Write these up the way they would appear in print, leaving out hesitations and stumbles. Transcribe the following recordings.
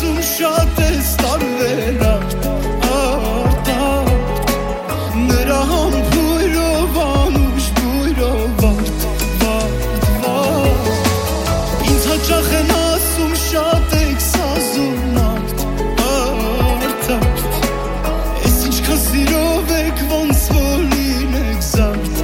ասում շատ ես տարվելակ արտարդ նրա համբույրով անուշ բույրով վարդ ինձ հաճախ են ասում շատ եք սազում արտարդ ես ինչքան սիրով եք ոնց որ լինեք զարդ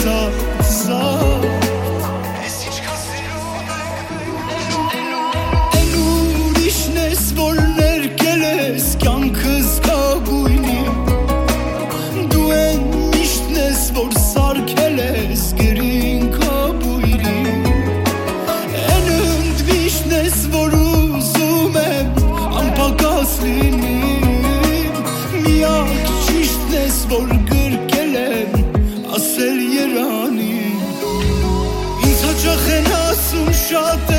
որ ներկել ես կյանքս կագույնի դու են միշտն ես որ սարքել ես գրին կաբույրի են ընդմիշտն ես որ ուզում եմ անպակաս լինի միակ ճիշտն ես որ գրկել եմ ասել երանի ինձ հաճախ են ասում շատ